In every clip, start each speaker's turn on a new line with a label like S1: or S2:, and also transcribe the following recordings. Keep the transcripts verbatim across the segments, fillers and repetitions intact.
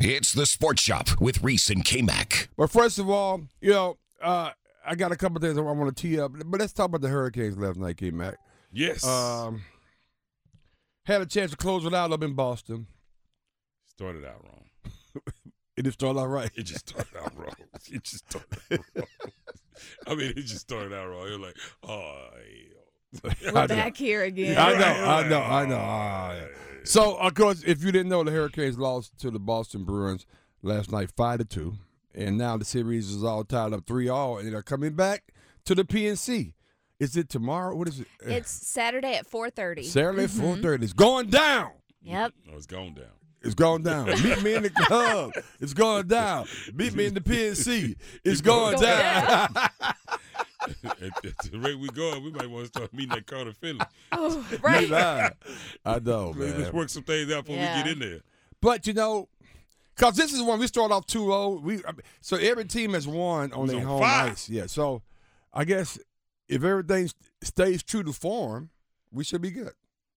S1: It's the Sports Shop with Reese and K-Mac.
S2: But first of all, you know, uh, I got a couple of things I want to tee up. But let's talk about the Hurricanes last night, K-Mac.
S3: Yes.
S2: Um, had a chance to close it out up in Boston.
S3: Started out wrong.
S2: It just started out right.
S3: It just started out wrong. It just started out wrong. I mean, it just started out wrong. You're like, oh, hell.
S4: We're back here again.
S2: I know, I know, I know. Ah, yeah. So, of course, if you didn't know, the Hurricanes lost to the Boston Bruins last night, five to two, and now the series is all tied up three all, and they're coming back to the P N C. Is it tomorrow? What is it?
S4: It's Saturday at four thirty.
S2: Saturday at four thirty. It's going down.
S4: Yep.
S3: No, it's going down.
S2: It's going down. Meet me in the club. It's going down. Meet me in the P N C. It's going,
S4: going
S2: down.
S4: down.
S3: at, at the rate we going, we might want to start meeting at Carter Finley.
S4: Oh, right.
S2: I, I know, man.
S3: Let's work some things out before
S4: Yeah.
S3: we get in there.
S2: But, you know, because this is when we start off two oh. We, so every team has won on
S3: It's
S2: their
S3: on
S2: home
S3: fire.
S2: ice. Yeah, so I guess if everything stays true to form, we should be good.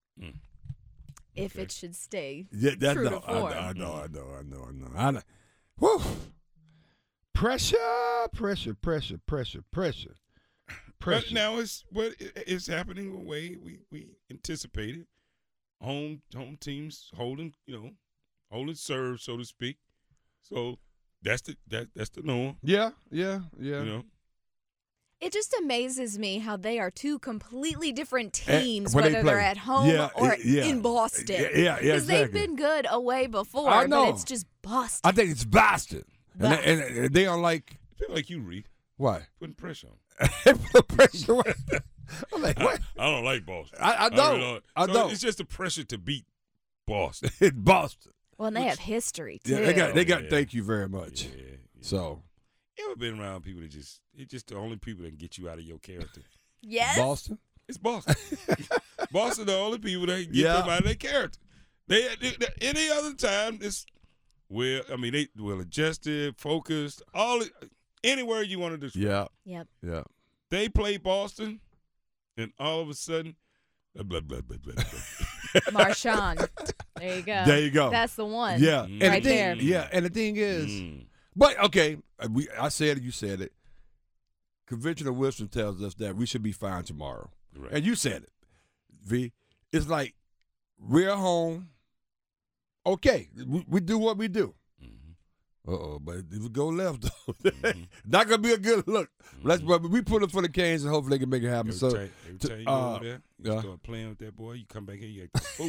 S4: If it should stay
S2: Yeah, that,
S4: true
S2: no,
S4: to
S2: I,
S4: form.
S2: I know, I know, I know, I know. I know. Whew. Pressure, pressure, pressure, pressure, pressure,
S3: But
S2: pressure.
S3: now it's what it's happening the way we, we anticipated. Home home teams holding, you know, holding serve, so to speak. So that's the that that's the norm.
S2: Yeah, yeah, yeah.
S3: You know.
S4: It just amazes me how they are two completely different
S2: Eh,
S4: teams,
S2: when they
S4: whether
S2: play.
S4: they're at home
S2: Yeah,
S4: or
S2: eh, yeah.
S4: in Boston.
S2: Yeah, yeah, yeah,
S4: Because they've
S2: exactly.
S4: been good away before,
S2: I know.
S4: but it's just Boston.
S2: I think it's Boston. And, they, and, and they are like,
S3: I feel like you, Reed,
S2: what?
S3: putting pressure on.
S2: Pressure. I'm like,
S3: I,
S2: what?
S3: I don't like Boston.
S2: I, I
S3: really
S2: don't. I
S3: So
S2: don't.
S3: It's just the pressure to beat Boston.
S2: It's Boston.
S4: well, and they have history, too.
S2: Yeah, they got. They got.
S3: Yeah.
S2: Thank you very much.
S3: Yeah, yeah.
S2: So,
S3: You ever been around people that just it's just the only people that can get you out of your character?
S4: yes.
S2: Boston.
S3: It's Boston. Boston the only people that can get
S2: Yeah.
S3: them out of their character. They, they, they- any other time it's well, I mean they well adjusted, focused, all anywhere you want to describe.
S2: Yeah.
S4: Yep.
S2: Yeah.
S3: They play Boston, and all of a sudden, blah blah blah blah blah. blah.
S4: Marshawn. There you go.
S2: There you go.
S4: That's the one.
S2: Yeah.
S3: Mm.
S2: And
S4: Right
S2: the thing,
S4: there.
S2: Yeah. And the thing is,
S3: Mm.
S2: but okay, uh, we. I said it. You said it. Conventional wisdom tells us that we should be fine tomorrow.
S3: Right.
S2: And you said it, V. It's like we're home. Okay, we, we do what we do.
S3: Mhm.
S2: Uh oh, but if we go left, though,
S3: Mhm.
S2: not gonna be a good look. Let's, but we put it for the Canes and hopefully they can make it happen.
S3: Every
S2: So,
S3: time, every
S2: to-
S3: time you go
S2: uh,
S3: over there, you
S2: yeah.
S3: start playing with that boy. You come back here, you act a fool.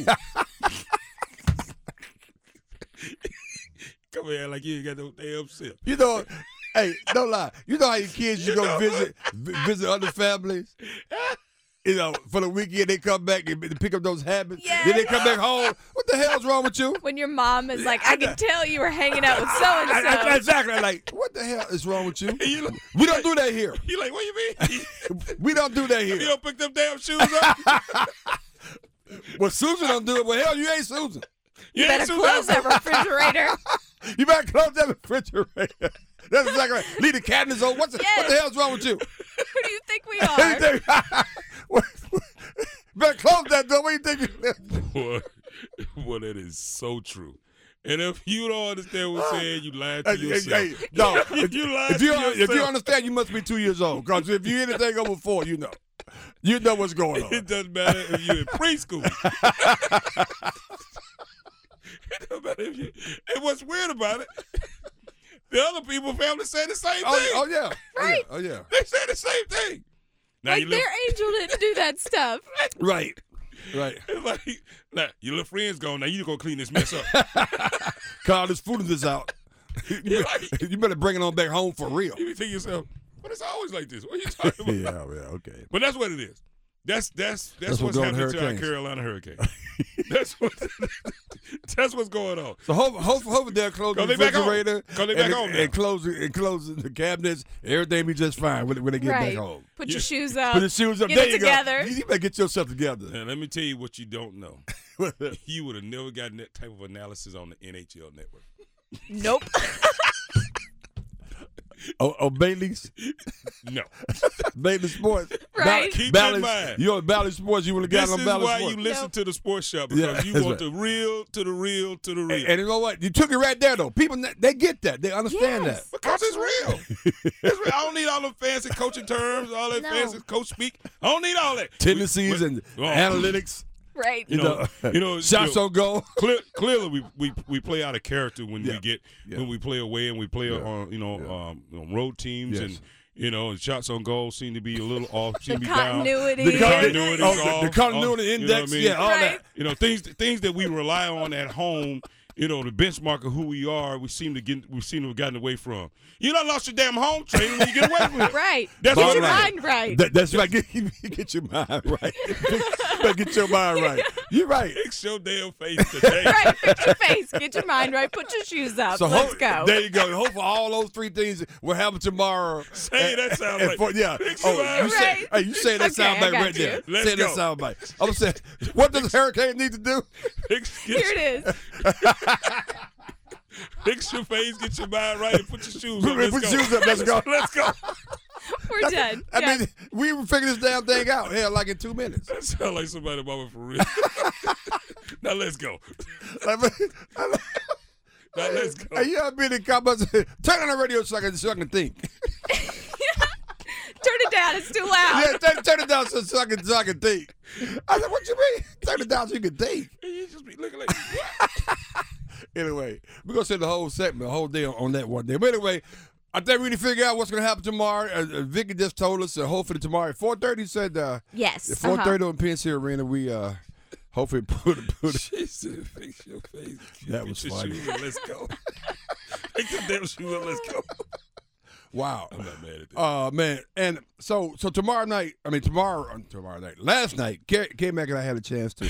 S3: Come here like you ain't got no damn sip.
S2: you know, hey, don't lie. You know how your kids you
S3: You
S2: go
S3: know.
S2: visit vi- visit other families. You know, for the weekend they come back and pick up those habits. Then they come back home. What the hell's wrong with you?
S4: When your mom is like, I can tell you were hanging out with so and
S2: I- I-
S4: so.
S2: exactly. Like, what the hell is wrong with you?
S3: You like,
S2: We don't do that here.
S3: you like, what you mean?
S2: We don't do that
S3: You
S2: here.
S3: don't pick them damn shoes up?
S2: Well, Susan don't do it. Well, hell, you ain't Susan.
S3: You
S4: You better
S3: ain't
S4: close that refrigerator.
S2: You better close that refrigerator. That's exactly right. Leave the cabinets open. What's the, what the
S4: Yes.
S2: hell's wrong with you?
S4: Who do you think we are?
S2: What- better close that door. What do you think?
S3: Boy, boy, that is so true. And if you don't understand what I'm saying, you lied to
S2: Hey, hey,
S3: yourself.
S2: hey, no, if,
S3: You lied
S2: if you
S3: to
S2: if you
S3: yourself.
S2: understand, you must be two years old. Because if you anything over four, you know, you know what's going on.
S3: It doesn't matter if you're in preschool. It doesn't matter if you. And what's weird about it, the other people family say the same
S2: Oh,
S3: thing.
S2: oh yeah,
S4: Right.
S2: Oh yeah,
S3: They say the same thing. Now
S4: Like
S3: you
S4: their
S3: little,
S4: angel didn't do that stuff.
S2: right, right.
S3: it's like, now your little friend's gone. Now you go clean this mess up.
S2: Carl, this food is out. you, better, you better bring it on back home for real.
S3: You be thinking to yourself, but it's always like this. What are you talking about?
S2: Yeah, yeah, okay.
S3: But that's what it is. That's that's that's,
S2: That's
S3: what's
S2: what's going
S3: happening
S2: on
S3: to our
S2: Hurricanes.
S3: Carolina Hurricanes. that's what that's what's going on.
S2: So hope, hope, hopefully they'll close the
S3: 'Cause they back home.
S2: refrigerator
S3: 'Cause they back
S2: and,
S3: home now.
S2: and close and close the cabinets. Everything be just fine when, when they get
S4: Right.
S2: back home.
S4: Put
S3: Yeah.
S4: your shoes up.
S2: Put the shoes up.
S4: Get
S2: there
S4: it
S2: you
S4: together.
S2: go. You better get yourself together.
S3: And let me tell you what you don't know. You would have never gotten that type of analysis on the N H L network.
S4: Nope.
S2: Oh, oh Bailey's?
S3: No.
S2: Bailey Sports.
S4: Right.
S3: Keep
S2: Bally's,
S3: in mind.
S2: You on Bally Sports, you would have
S3: This
S2: gotten
S3: is
S2: on Bally
S3: why
S2: Sports.
S3: you listen
S4: Nope.
S3: to the sports shop, because
S2: Yeah,
S3: you
S2: that's
S3: want
S2: right.
S3: the real to the real to the real.
S2: And, and you know what? You took it right there, though. People, they get that. They understand
S4: Yes.
S2: that.
S3: Because it's real. It's real. I don't need all the fancy coaching terms, all that
S4: No.
S3: fancy coach speak. I don't need all that.
S2: Tendencies
S3: We-
S2: and
S3: we- oh,
S2: analytics.
S4: Right.
S3: You know, you know,
S2: shots
S3: you know,
S2: on goal.
S3: Clear, clearly, we, we we play out of character when
S2: Yeah.
S3: we get
S2: Yeah.
S3: when we play away and we play
S2: Yeah.
S3: on you know
S2: Yeah.
S3: um, on road teams
S2: Yes.
S3: and you know and shots on goal seem to be a little off, seem
S4: The
S3: to be down.
S4: continuity.
S2: The
S3: The
S2: con-
S3: continuity,
S2: oh, the- the continuity
S3: you know what I
S2: index,
S3: mean?
S2: yeah, all
S4: Right.
S2: that.
S3: You know things things that we rely on at home. You know, the benchmark of who we are, we seem to get we seem to have gotten away from. You done lost your damn home training when you get away from it.
S4: Right.
S3: That's
S4: Get
S3: all
S4: your
S3: right.
S4: mind right.
S2: That, that's right. Get, get your mind right. Better get your mind right. You're right.
S3: Fix your damn face today.
S4: Right. Fix your face. Get your mind right. Put your shoes up.
S2: So
S4: Let's
S2: hope,
S4: go.
S2: There you go. Hope for all those three things will happen tomorrow.
S3: Say that sound
S2: And
S3: right.
S2: for- yeah.
S3: Fix
S2: Oh,
S3: your
S2: you
S3: mind
S2: say,
S4: right.
S2: hey, you say that
S4: Okay,
S2: sound
S4: I
S2: bite
S4: got
S2: right there.
S3: you. Let's
S2: say that
S3: go.
S2: sound bite. I'm saying, what does Hurricane need to do?
S3: Fix,
S4: Here it is.
S3: fix your face, get your mind right, and put your shoes on. Let's
S2: Put
S3: go.
S2: your shoes up. Let's go.
S3: Let's go.
S4: We're done.
S2: I
S4: Done.
S2: mean, we will figure this damn thing out. Hell, like in two minutes.
S3: That sound like somebody mama for real. Now let's go.
S2: I mean, I mean,
S3: Now let's go.
S2: hey, you ever been in comments? Turn on the radio so I can, so I can think.
S4: Turn it down. It's too loud.
S2: Yeah, turn, turn it down so, so, I can, so I can think. I said, what you mean? Turn it down so you can think.
S3: You just be looking like
S2: Anyway, we're going to spend the whole segment, the whole day on, on that one day. But anyway, I think we need to figure out what's going to happen tomorrow. Uh, uh, Vicky just told us, uh, hopefully tomorrow at four thirty, said uh,
S4: Yes.
S2: at four thirty
S4: uh-huh.
S2: on P N C Arena, we uh, hopefully put, put it.
S3: she said, fix your face.
S2: That
S3: Get
S2: was
S3: your
S2: funny.
S3: shoes and let's go. Take the damn shoes and let's go.
S2: Wow.
S3: I'm not mad at that.
S2: Uh man, and so so tomorrow night, I mean tomorrow, uh, tomorrow night, last night, K, K Mac and I had a chance to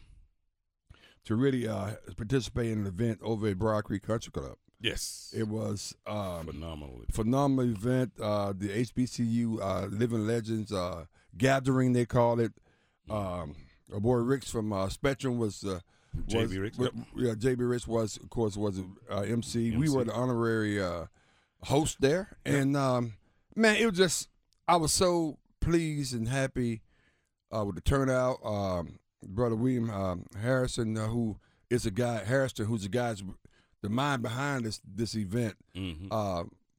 S2: to really uh, participate in an event over at Broad Creek Country Club.
S3: Yes.
S2: It was um,
S3: Phenomenal.
S2: phenomenal event. Uh, the H B C U uh, Living Legends uh, gathering, they called it. Um, our boy Ricks from uh, Spectrum was uh,
S3: J
S2: was-
S3: B Ricks,
S2: was-
S3: yep.
S2: Yeah, J B Ricks was, of course, was uh, M C. We
S3: M C.
S2: were the honorary uh, host there, and um, man, it was just I was so pleased and happy uh, with the turnout. Um, Brother William um, Harrison, uh, who is a guy, Harrison, who's the guy's the mind behind this this event.
S3: Mm-hmm.
S2: Uh,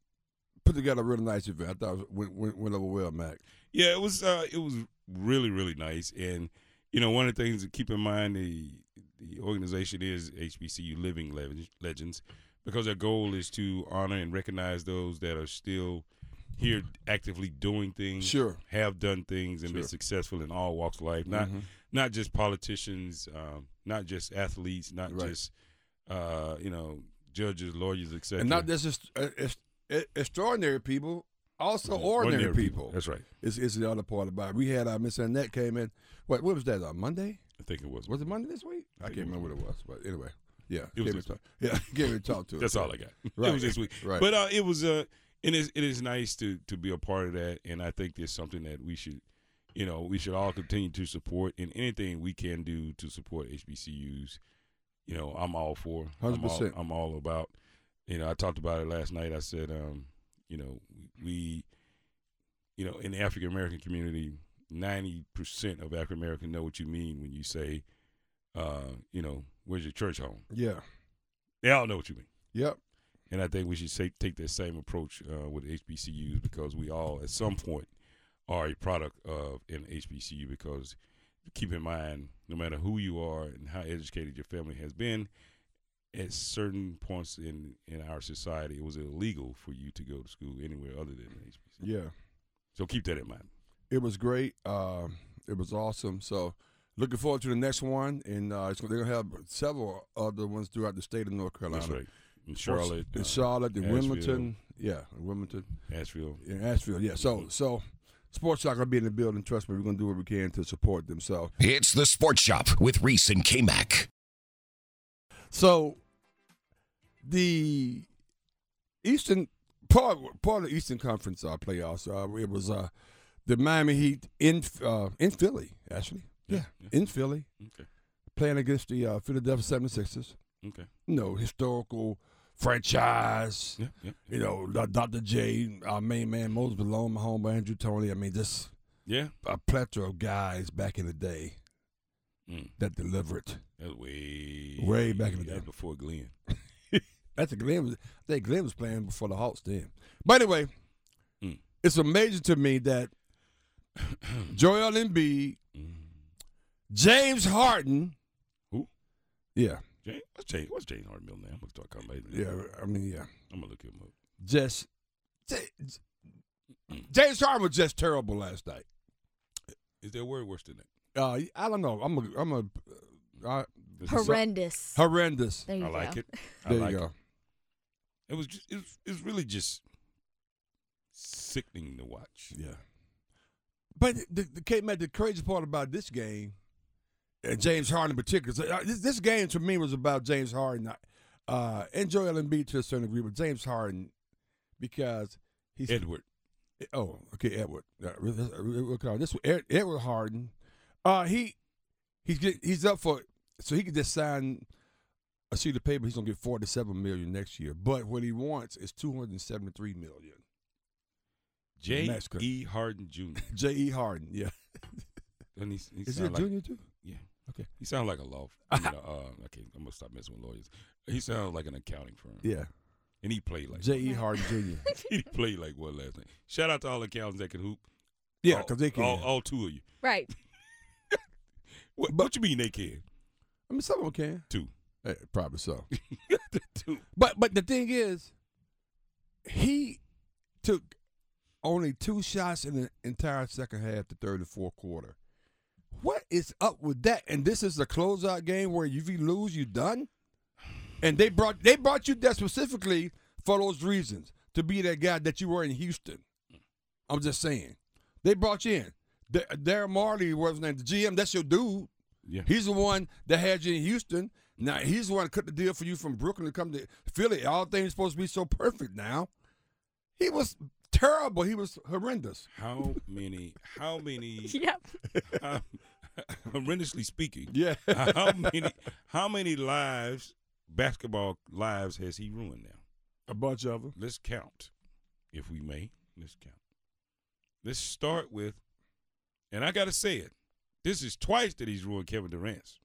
S2: put together a really nice event. I thought it went, went, went over well, Mac.
S3: Yeah, it was. Uh, it was really, really nice. And you know, one of the things to keep in mind, the the organization is H B C U Living Leg- Legends, because their goal is to honor and recognize those that are still here, actively doing things,
S2: Sure.
S3: have done things, and
S2: Sure.
S3: been successful in all walks of life. Not
S2: Mhm.
S3: not just politicians, um, not just athletes, not
S2: Right.
S3: just uh, you know judges, lawyers, et cetera.
S2: And not just ex- ex- ex- extraordinary people, also ordinary,
S3: Ordinary
S2: people.
S3: That's right.
S2: Is is the other part about it. We had uh, Miss Annette came in. What what was that? On Monday?
S3: I think it was.
S2: Was it Monday this week? I,
S3: think
S2: can't
S3: it was
S2: remember what it was. But anyway, yeah,
S3: It was
S2: came
S3: this
S2: and talk, yeah, came and talk to us.
S3: That's all I got.
S2: Right.
S3: It was this week.
S2: Right.
S3: But uh, it was uh, it is it is nice to to be a part of that, and I think there's something that we should, you know, we should all continue to support, and anything we can do to support H B C Us, you know, I'm all for.
S2: one hundred
S3: I'm all,
S2: percent.
S3: I'm all about. You know, I talked about it last night. I said, um, you know, we, you know, in the African American community, ninety percent of African Americans know what you mean when you say, uh, you know, where's your church home?
S2: Yeah.
S3: They all know what you mean.
S2: Yep.
S3: And I think we should say, take that same approach uh, with H B C Us, because we all, at some point, are a product of an H B C U. Because keep in mind, no matter who you are and how educated your family has been, at certain points in, in our society, it was illegal for you to go to school anywhere other than H B C U.
S2: Yeah.
S3: So keep that in mind.
S2: It was great. Um, it was awesome. So looking forward to the next one, and uh, it's, they're gonna have several other ones throughout the state of North Carolina.
S3: That's right. In Charlotte.
S2: in
S3: uh,
S2: Charlotte, in
S3: Asheville.
S2: Wilmington, yeah, in Wilmington,
S3: Asheville.
S2: in Asheville, yeah. So, so sports are gonna be in the building. Trust me, we're gonna do what we can to support them. So,
S1: It's the Sports Shop with Reese and K-Mac.
S2: so the Eastern part part of the Eastern Conference uh, playoffs, uh, it was uh, the Miami Heat in uh, in Philly, actually, yeah,
S3: Yeah,
S2: in Philly,
S3: Okay.
S2: playing against the uh, Philadelphia seventy-sixers.
S3: Okay.
S2: You know, historical franchise.
S3: Yeah, yeah.
S2: You know, Doctor J, our main man, Moses Malone, my homeboy Andrew Toney. I mean, just
S3: Yeah.
S2: a plethora of guys back in the day
S3: Mm.
S2: that delivered.
S3: That was way,
S2: Way back in the
S3: that
S2: day.
S3: was before Glenn.
S2: That's a Glenn. Was, I think Glenn was playing before the Hawks then. But anyway,
S3: Mm.
S2: it's amazing to me that Joel Embiid,
S3: Mm.
S2: James Harden.
S3: Who?
S2: Yeah,
S3: James, what's James? What's James Harden middle name? I'm gonna start calling him.
S2: yeah. I mean, yeah.
S3: I'm gonna look him up.
S2: Just J- James Harden was just terrible last night.
S3: Is there a word worse than that?
S2: Uh, I don't know. I'm a, I'm a uh,
S3: This is-
S4: Horrendous.
S2: horrendous.
S4: There you
S3: I like
S4: go.
S3: it. I
S2: There
S3: like
S2: you go.
S3: it. It was just, it was, it was really just sickening to watch.
S2: Yeah. But the, the, came at the crazy part about this game, and James Harden in particular. so, uh, This, this game to me was about James Harden, uh, and Joel Embiid to a certain degree, but James Harden because he's
S3: Edward.
S2: Oh, okay, Edward. Uh, we'll call this Ed- Edward Harden. Uh, he he's get, he's up for so he could just sign a sheet of paper. He's gonna get forty-seven million next year, but what he wants is two hundred seventy-three million.
S3: J.
S2: Max cut.
S3: E. Harden Junior
S2: J. E. Harden, yeah.
S3: And he, he
S2: Is he a
S3: sound like,
S2: junior too?
S3: Yeah.
S2: Okay.
S3: He sounds like a law. I mean, uh, okay, I'm gonna stop messing with lawyers. He sounds like an accounting firm.
S2: Yeah.
S3: And he played like
S2: J. E. Harden Junior
S3: he played like what last night. Shout out to all the accountants that can hoop.
S2: Yeah,
S3: All-
S2: because they can.
S3: All, all two of you.
S4: Right.
S3: What, what you mean they can?
S2: I mean, some of them can.
S3: Two.
S2: Eh, probably so.
S3: Two.
S2: But but the thing is, he took only two shots in the entire second half, the third and fourth quarter. What is up with that? And this is a closeout game where if you lose, you done. And they brought they brought you there specifically for those reasons, to be that guy that you were in Houston. I'm just saying, they brought you in. Da- Darren Marley was named the G M. That's your dude.
S3: Yeah.
S2: He's the one that had you in Houston. Now he's the one that cut the deal for you from Brooklyn to come to Philly. All things supposed to be so perfect now. He was terrible. He was horrendous.
S3: How many? How many?
S4: Yep.
S3: How, horrendously speaking.
S2: Yeah.
S3: How many? How many lives, basketball lives, has he ruined now?
S2: A bunch of them.
S3: Let's count, if we may. Let's count. Let's start with, and I gotta say it. This is twice that he's ruined Kevin Durant.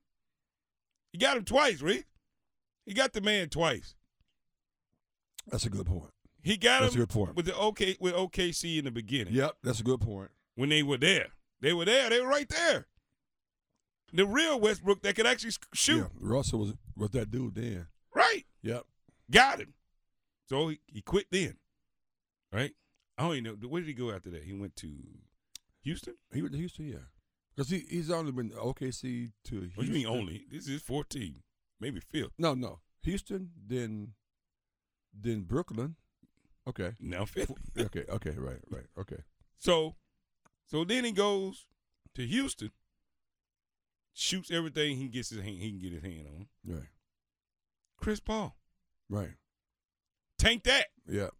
S3: He got him twice, Rick. He got the man twice.
S2: That's a good point.
S3: He got
S2: That's a
S3: him
S2: good point.
S3: with the OK with O K C in the beginning.
S2: Yep, that's a good point.
S3: When they were there, they were there. They were right there. The real Westbrook that could actually sc- shoot.
S2: Yeah, Russell was was that dude then.
S3: Right.
S2: Yep.
S3: Got him. So he, he quit then. Right. I don't even know. Where did he go after that? He went to Houston.
S2: He went to Houston, yeah. Because he, he's only been O K C to Houston.
S3: What do you mean only? This is fourteen, maybe fifth.
S2: No, no. Houston, then then Brooklyn. Okay.
S3: Now fifth.
S2: Okay, okay, right, right, okay.
S3: So, so then he goes to Houston, shoots everything he gets his hand, he can get his hand on.
S2: Right,
S3: Chris Paul,
S2: right.
S3: tank that,
S2: Yep,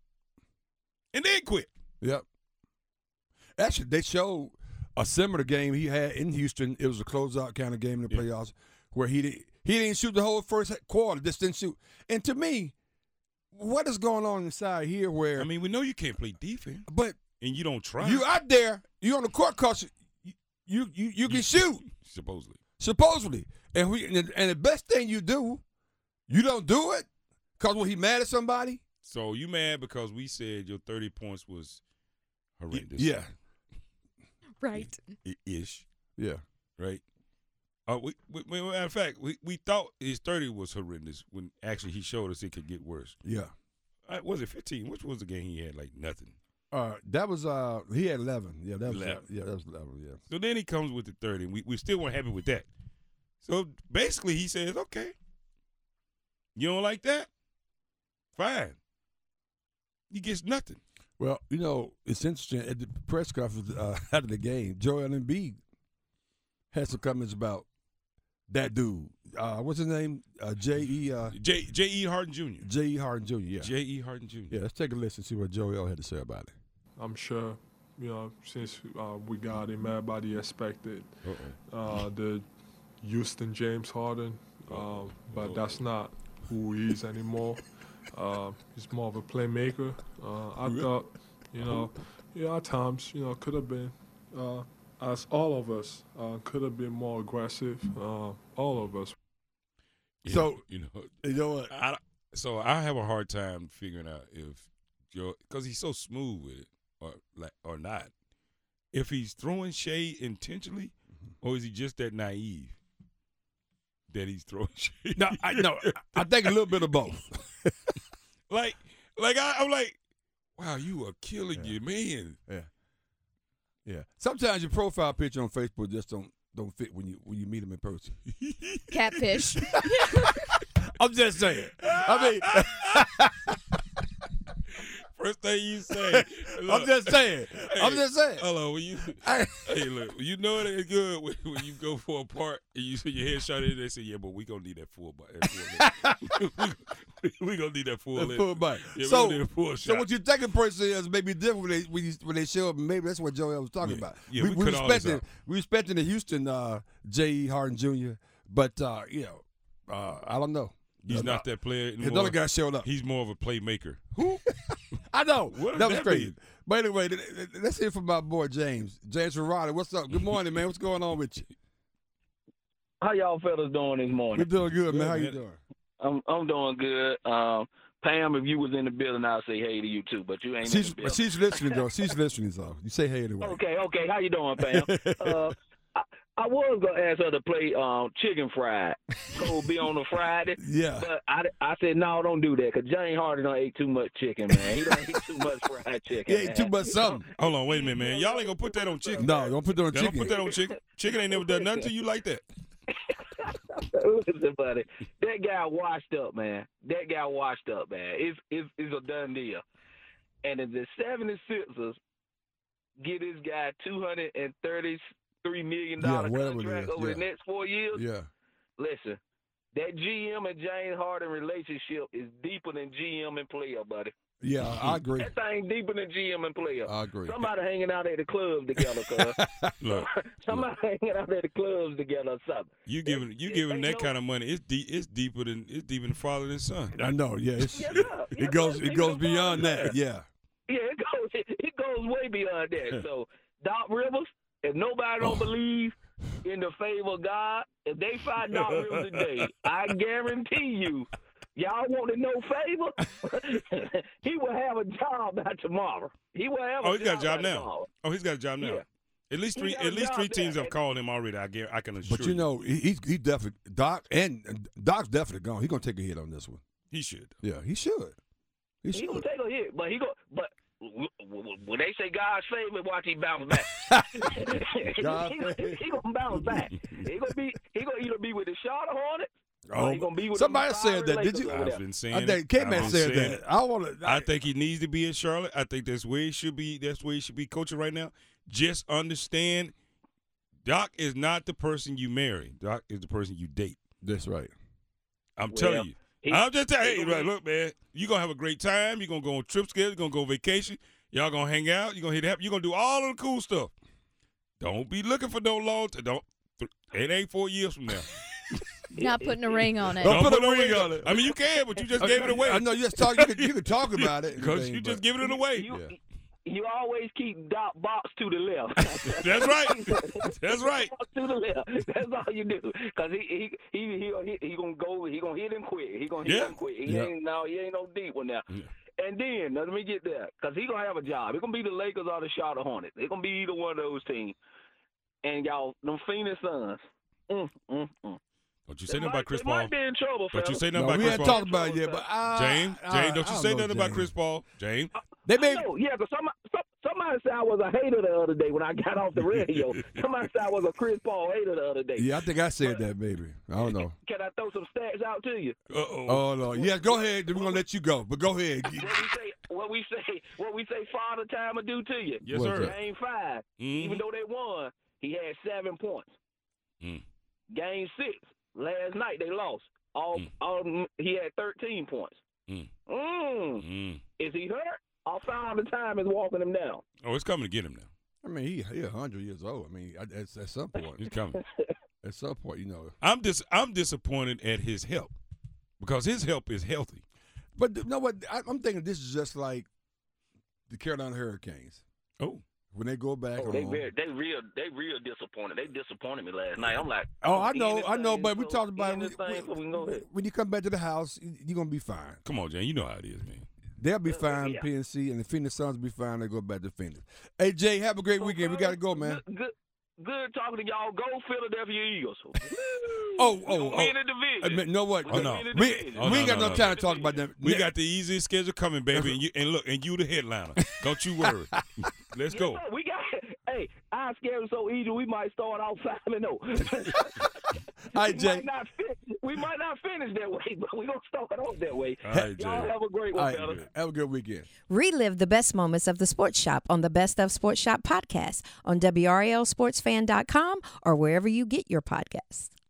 S3: and then quit.
S2: yep. Actually, they showed a similar game he had in Houston. It was a closeout kind of game in the
S3: Yeah.
S2: playoffs where he didn't he didn't shoot the whole first quarter. Just didn't shoot. And to me, what is going on inside here? Where
S3: I mean, we know you can't play defense,
S2: but
S3: and you don't try.
S2: you out there, you on the court cause you you you, you can shoot.
S3: supposedly.
S2: Supposedly. And we and, and the best thing you do, you don't do it because when he mad at somebody.
S3: So you mad because we said your thirty points was horrendous?
S2: Yeah.
S4: Right.
S3: I- ish,
S2: Yeah.
S3: right? Uh, we, we, we- matter of fact, we, we thought his thirty was horrendous when actually he showed us it could get worse.
S2: Yeah.
S3: Uh, was it fifteen? Which was the game he had like nothing?
S2: Uh, that was uh he had eleven. Yeah, that was uh,
S3: eleven.
S2: yeah, that was eleven, yeah.
S3: So then he comes with the thirty, and we, we still weren't happy with that. So basically he says, okay, you don't like that? Fine. He gets nothing.
S2: Well, you know, it's interesting at the press conference uh, after the game, Joel Embiid had some comments about that dude. Uh, what's his name? Uh, J E uh,
S3: J J E Harden Junior
S2: J E Harden Junior Yeah.
S3: J E Harden Junior
S2: Yeah. Let's take a listen and see what Joel had to say about it.
S5: I'm sure, you know, since uh, we got him, everybody expected
S3: Uh-oh.
S5: uh, the Houston James Harden, um, but that's not who he is anymore. Uh, he's more of a playmaker. Uh, I thought, you know, yeah, at times, you know, could have been, uh, as all of us, uh, could have been more aggressive. Uh, all of us.
S3: Yeah,
S2: So,
S3: you know,
S2: You know what?
S3: I, so I have a hard time figuring out if Joe, because he's so smooth with it, or like or not. If he's throwing shade intentionally, or is he just that naive that he's throwing shade?
S2: No, I no, I think a little bit of both.
S3: like, like I, I'm like, wow, you are killing your man.
S2: Yeah, yeah. Sometimes your profile picture on Facebook just don't don't fit when you when you meet him in person.
S4: Catfish.
S2: I'm just saying. I mean,
S3: First thing you say,
S2: I'm
S3: look,
S2: just saying. I'm
S3: hey,
S2: just saying.
S3: Hello, when you,
S2: Hey.
S3: hey, look, you know it ain't good when, when you go for a part and you see your headshot in. They say, yeah, but we gonna need that full bite. That full leg. we, we gonna need that full.
S2: That's
S3: leg.
S2: full bite.
S3: Yeah, we
S2: so,
S3: gonna need a full
S2: so
S3: shot.
S2: what you think a person is maybe different when they when, you, when they show up. Maybe that's what Joel was talking
S3: Yeah.
S2: about.
S3: Yeah,
S2: we,
S3: we
S2: we
S3: cut all this
S2: respecting
S3: out.
S2: we respecting the Houston uh, J E Harden Junior But uh, you know, uh, I don't know.
S3: He's
S2: Uh,
S3: not that player anymore.
S2: Another guy showed up.
S3: He's more of a playmaker.
S2: I know.
S3: What does
S2: that was
S3: that
S2: crazy.
S3: mean?
S2: But anyway, th- th- let's hear from my boy James. James Ferrari, what's up? Good morning, man. What's going on with you?
S6: How y'all fellas doing this
S2: We're
S6: morning?
S2: doing good, man. How you
S3: man.
S2: doing?
S6: I'm I'm doing good. Um, Pam, if you was in the building, I'd say hey to you too, but you ain't
S2: She's
S6: in the
S2: but
S6: building.
S2: she's listening though. She's listening, so you say hey anyway.
S6: Okay, okay. How you doing, Pam? uh, I, I was gonna ask her to play um chicken fried, so be on a Friday.
S2: Yeah.
S6: But I, I said no, don't do that, cause James Harden don't eat too much chicken, man. He don't eat too much fried chicken.
S2: He ate
S6: man.
S2: too much something.
S3: Hold on, wait a minute, man. Y'all ain't gonna put that on chicken.
S2: No, don't put that on
S3: Y'all don't
S2: chicken.
S3: put that on chicken. Chicken ain't never done nothing to you like that.
S6: Listen, buddy, that guy washed up, man. That guy washed up, man. It's it's, it's a done deal. And if the seventy-sixers get this guy two hundred thirty-three million
S2: Yeah,
S6: dollars
S2: whatever it
S6: contract
S2: is,
S6: over
S2: yeah.
S6: the next four years,
S2: Yeah.
S6: listen, that G M and James Harden relationship is deeper than G M and player, buddy.
S2: Yeah, I agree.
S6: That thing deeper than G M and player.
S2: I agree.
S6: Somebody hanging out at the club together, cuz.
S3: Look,
S6: Somebody hanging out at the clubs together or something.
S3: you giving you
S6: It-
S3: giving
S6: ain't
S3: that
S6: no-
S3: kind of money. It's deep. It's deeper than it's deeper than father than son.
S2: I know, yeah. It's,
S6: Yes, sir. Yes,
S2: it goes
S6: sir.
S2: it goes beyond
S6: Yes,
S2: that. Yeah.
S6: Yeah, it goes it goes way beyond that. So Doc Rivers, if nobody don't believe in the favor of God, if they find Doc Rivers today, I guarantee you, y'all want to know favor? He will have a job by tomorrow. He will have.
S3: Oh,
S6: a
S3: he's got a job
S6: by
S3: now.
S6: tomorrow.
S3: Oh, he's got a job now.
S6: Yeah.
S3: At least
S6: He
S3: three.
S6: got a
S3: At least
S6: job
S3: three teams
S6: there.
S3: have called him already. I guar- I can assure
S2: But you know, he, he's he definitely Doc and Doc's definitely gone. He's gonna take a hit on this one.
S3: he should.
S2: Yeah, he should. He
S6: He gonna
S2: should.
S6: take a hit, but he go. But w- w- when they say God's favor, watch he bounce back.
S2: God's
S6: he,
S2: favor.
S6: he gonna bounce back. He gonna be. He gonna either be with the Charlotte Hornets.
S2: Oh,
S6: or he gonna be with
S2: somebody
S6: the
S2: said that. Did
S6: Lakers
S2: you?
S6: over
S3: I've
S6: there.
S3: been saying.
S2: I think
S3: it.
S2: K-Man
S3: I've been
S2: said
S3: saying
S2: that.
S3: it.
S2: I want to.
S3: I think he needs to be in Charlotte. I think that's where he should be. That's where he should be coaching right now. Just understand, Doc is not the person you marry. Doc is the person you date.
S2: That's right.
S3: I'm
S6: Well,
S3: telling you.
S6: he-
S3: I'm just telling
S6: he
S3: you.
S6: gonna
S3: Hey,
S6: be-
S3: look, man. You're going to have a great time. You're going to go on trips together. You're going to go on vacation. Y'all going to hang out. You're going to hit happy. You're going to do all of the cool stuff. Don't be looking for no long t- Don't. It ain't four years from now.
S4: Not putting a ring on it.
S2: Don't put a
S3: no
S2: ring on it.
S3: I mean, you can, but you just gave it away.
S2: I know you just talk. You can, you can talk about it and
S3: Because
S2: everything,
S3: you just
S2: but-
S3: giving it away.
S6: You,
S2: Yeah.
S6: you always keep Doc box to the left.
S3: That's right. That's right.
S6: Box to the left. That's all you do. Cause he he he he he, he gonna go. He gonna hit him quick. He gonna hit
S3: Yeah.
S6: him quick. He
S2: Yeah.
S6: ain't no. He ain't no deep one now.
S3: Yeah.
S6: And then let me get there, cause he gonna have a job. It's gonna be the Lakers or the Charlotte Hornets. It's gonna be either one of those teams. And y'all, them Phoenix Suns. Mm, mm, mm.
S3: Don't you say
S6: They
S3: nothing
S6: might-
S3: about Chris
S6: they
S3: Paul.
S6: might be in trouble,
S3: Don't you
S6: fellas.
S3: say nothing
S2: No,
S3: about
S2: we
S3: Chris
S2: hadn't
S3: Paul.
S2: talked about it yet, but uh,
S3: James,
S2: I-
S3: James, don't
S2: I
S3: you say
S2: know,
S3: nothing about
S2: James.
S3: Chris Paul. James.
S2: They
S6: I
S2: may.
S6: know, yeah, because somebody, some, somebody said I was a hater the other day when I got off the radio. Somebody said I was a Chris Paul hater the other day.
S2: Yeah, I think I said that. Maybe I don't know.
S6: Can I throw some stats out to you?
S3: Uh-oh.
S2: Oh no. Yeah, go ahead. Then we're gonna let you go. But go ahead.
S6: What we say, what we say, what we say, Father Time will do to you.
S3: Yes,
S2: What's
S3: sir.
S2: that?
S6: Game five,
S3: Mhm.
S6: even though they won, he had seven points.
S3: Mm.
S6: Game six, last night they lost. All,
S3: Mm.
S6: all he had thirteen points.
S3: Mm.
S6: Mm.
S3: Mm.
S6: Is he hurt? Or Father Time is walking him down.
S3: Oh, it's coming to get him now.
S2: I mean, he he a hundred years old. I mean, at, at some point,
S3: He's coming.
S2: at some point, you know.
S3: I'm dis- I'm disappointed at his help because his help is healthy.
S2: But you know what? I, I'm thinking this is just like the Carolina Hurricanes.
S3: Oh.
S2: When they go back
S6: Oh, they
S2: home.
S6: very, they real, they real disappointed. They disappointed me last night. I'm like,
S2: Oh, I
S6: end
S2: know,
S6: this
S2: I know,
S6: thing,
S2: but we
S6: so-
S2: talked about
S6: end
S2: it.
S6: this thing so we can go ahead.
S2: When you come back to the house, you're going to be fine.
S3: Come on, Jan. You know how it is, man.
S2: They'll be
S6: Uh,
S2: fine,
S6: yeah.
S2: P N C, and the Phoenix Suns will be fine. They go back to Phoenix. Hey, Jay, have a great
S6: So,
S2: weekend. We
S6: brother,
S2: got to go, man.
S6: Good, good, good talking to y'all. Go Philadelphia Eagles.
S2: Oh,
S6: We
S2: oh,
S6: gonna
S2: oh.
S6: win the division.
S2: Uh, You know what?
S6: We
S3: Oh,
S6: gonna
S3: no.
S6: win the
S2: We,
S6: division.
S3: Oh,
S2: we ain't
S3: no,
S2: got
S3: no,
S2: no
S3: no.
S2: time to talk about that.
S3: We got the easiest schedule coming, baby, and you and look, and you the headliner. Don't you worry. Let's
S6: Yes,
S3: go.
S6: sir. We got. Hey, our schedule so easy. We might start out five and zero.
S2: All right,
S6: we
S2: Jay.
S6: might not fin- we might not finish that way, but we gonna start off that way.
S3: All right,
S6: Y'all
S3: Jay.
S6: have a great
S2: All
S6: one,
S2: right,
S6: fellas.
S2: have a good weekend.
S7: Relive the best moments of the Sports Shop on the Best of Sports Shop podcast on W R L sports fan dot com or wherever you get your podcasts.